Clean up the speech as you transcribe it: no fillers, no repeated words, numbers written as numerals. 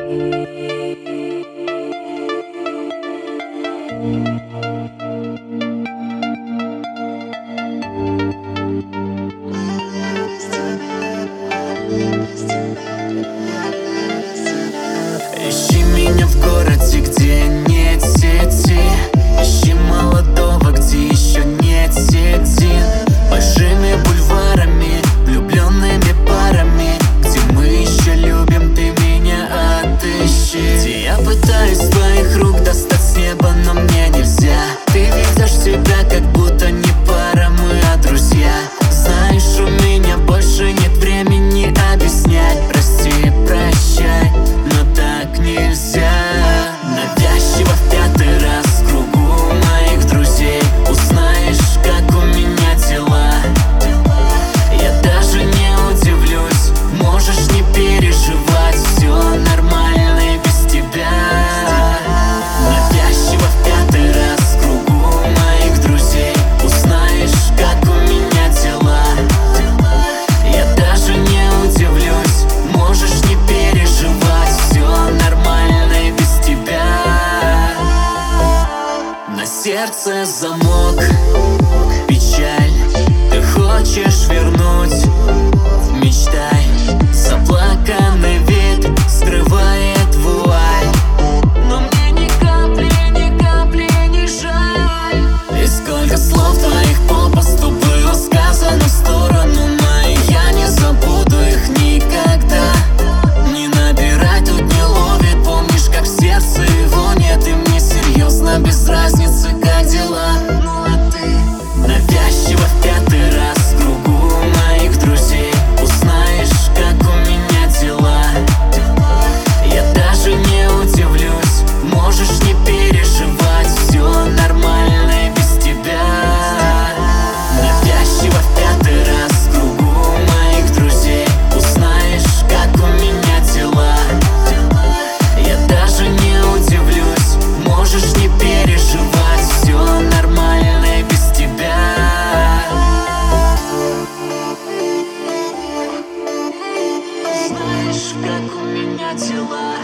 Ищи меня в городе, где нет сети. Ищи молодого, где еще нет седин. Большими бульварами, влюбленными парами, где мы еще любим, ты меня отыщи. Где я пытаюсь с твоих рук достать с неба, но мне нельзя. Ты ведешь себя, как будто не пара, мы а друзья. Знаешь, у меня больше нет времени объяснять. Прости, прощай, но так нельзя. Навязчиво в пятый раз в кругу моих друзей узнаешь, как у меня дела. Я даже не удивлюсь, можешь не переживать, все нормально и без тебя. Навязчиво в пятый раз в кругу моих друзей узнаешь, как у меня дела. Я даже не удивлюсь, можешь не переживать, все нормально и без тебя. На сердце замок, печаль, ты хочешь вернуть, мечтай. Заплаканный вид скрывает вуаль, но мне ни капли не жаль. И сколько слов твоих попросту было сказано в сторону моей, я не забуду их никогда. Не набирай, тут не ловит, помнишь, как в сердце его нет. И мне серьезно без разницы, как дела. Ну а ты навязчиво в пятый раз в кругу моих друзей узнаешь, как у меня дела. Я даже не удивлюсь, можешь не переживать, все нормально и без тебя. Навязчиво в пятый раз в кругу моих друзей узнаешь, как у меня дела. Я даже не удивлюсь, можешь не переживать, все нормально и без тебя. Знаешь, как у меня дела.